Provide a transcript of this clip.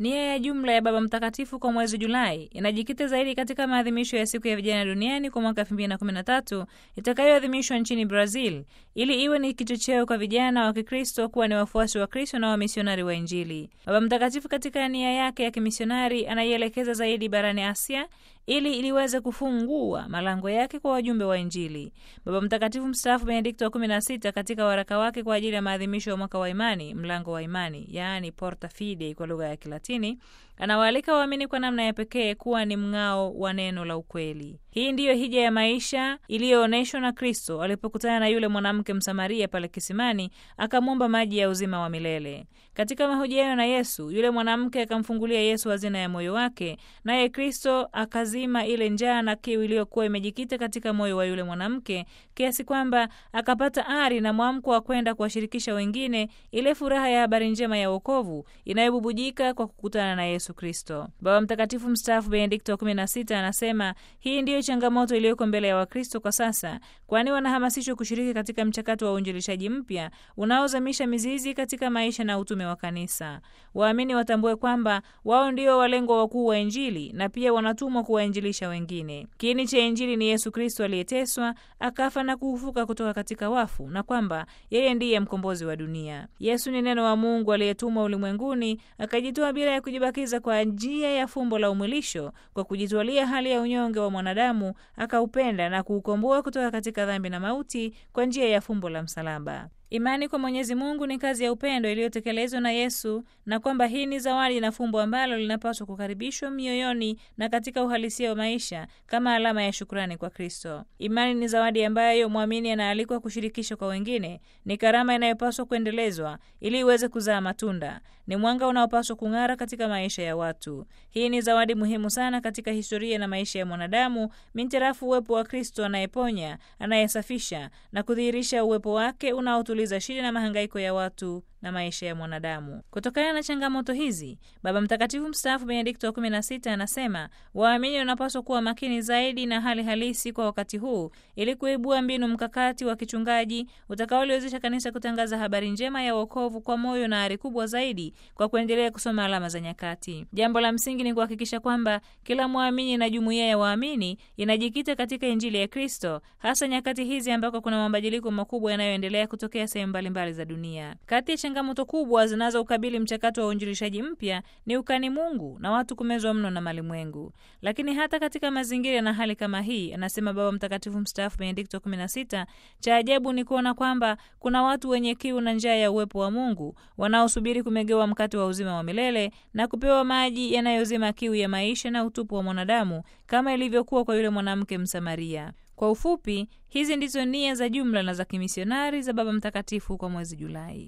Nia ya jumla ya Baba Mtakatifu kwa mwezi Julai inajikita zaidi katika maadhimisho ya siku ya vijana duniani kwa mwaka 2013 itakayoadhimishwa nchini Brazil, ili iwe ni kichocheo kwa vijana wa Kikristo kuwa ni wafuasi wa Kristo na wamisionari wa Injili. Baba Mtakatifu katika nia yake ya kimisionari anaielekeza zaidi barani Asia ili iliweze kufungua malango yake kwa wajumbe wa Injili. Baba Mtakatifu mstaafu Benedikto wa 16 katika waraka wake kwa ajili ya maadhimisho ya mwaka wa imani, mlango wa imani, yaani Porta Fidei kwa lugha ya Kilatini, anawaalika waamini kwa namna ya pekee kuwa ni mng'ao wa neno la ukweli. Hii ndiyo hija ya maisha iliyoonyeshwa na Kristo alipokutana na yule mwanamke Msamaria pale kisimani, akamwomba maji ya uzima wa milele. Katika mahojiano na Yesu, yule mwanamke akamfungulia Yesu hazina ya moyo wake, naye Kristo akazima ile njaa na kiu iliyokuwa imejikita katika moyo wa yule mwanamke, kiasi kwamba akapata ari na mwamko wa kwenda kuwashirikisha wengine ile furaha ya habari njema ya wokovu inayobubujika kwa kukutana na Yesu Kristo. Baba Mtakatifu mstaafu Benedikto wa 16 anasema hii ndiyo changamoto iliyoko mbele ya Wakristo kwa sasa, kwani wanahamasishwa kushiriki katika mchakato wa uinjilishaji mpya unaozamisha mizizi katika maisha na utume wa kanisa. Waamini watambue kwamba wao ndio walengwa wakuu wa Injili na pia wanatumwa kuwainjilisha wengine. Kiini cha Injili ni Yesu Kristo aliyeteswa, akafa na kufufuka kutoka katika wafu, na kwamba yeye ndiye mkombozi wa dunia. Yesu ni neno wa Mungu aliyetumwa ulimwenguni, akajitoa bila ya kujibakiza kwa njia ya fumbo la umwilisho, kwa kujitwalia hali ya unyonge wa mwanadamu, akaupenda na kuukomboa kutoka katika dhambi na mauti kwa njia ya fumbo la msalaba. Imani kwa Mwenyezi Mungu ni kazi ya upendo iliyotekelezwa na Yesu, na kwamba hii ni zawadi na fumbo ambalo linapaswa kukaribishwa mioyoni na katika uhalisia wa maisha kama alama ya shukrani kwa Kristo. Imani ni zawadi ambayo muamini anaalikwa kushirikisha kwa wengine, ni karama inayopaswa kuendelezwa ili iweze kuzaa matunda, ni mwanga unaopaswa kung'ara katika maisha ya watu. Hii ni zawadi muhimu sana katika historia na maisha ya mwanadamu, mintarafu uwepo wa Kristo anayeponya, anayesafisha na kudhihirisha uwepo wake unaotuliza shida na mahangaiko ya watu na maisha ya mwanadamu. Kutokana na changamoto hizi, Baba Mtakatifu mstaafu Benedikto wa 16 anasema waamini wanapaswa kuwa makini zaidi na hali halisi kwa wakati huu, ili kuibua mbinu mkakati wa kichungaji utakaoliwezesha kanisa kutangaza habari njema ya wokovu kwa moyo na ari kubwa zaidi, kwa kuendelea kusoma alama za nyakati. Jambo la msingi ni kuhakikisha kwamba kila muamini na jumuiya ya waamini inajikita katika Injili ya Kristo, hasa nyakati hizi ambako kuna mabadiliko makubwa yanayoendelea kutokea sehemu mbalimbali za dunia. Kati ya changamoto kubwa zinazoukabili mchakato wa uinjilishaji mpya ni ukani Mungu na watu kumezwa mno na malimwengu. Lakini hata katika mazingira na hali kama hii, anasema Baba Mtakatifu mstaafu Benedikto 16, cha ajabu ni kuona kwamba kuna watu wenye kiu na njaa ya uwepo wa Mungu wanaosubiri kumegewa mkate wa uzima wa milele na kupewa maji yanayozima kiu ya maisha na utupu wa mwanadamu, kama ilivyokuwa kwa yule mwanamke Msamaria. Kwa ufupi, hizi ndizo nia za jumla na za kimisionari za Baba Mtakatifu kwa mwezi Julai.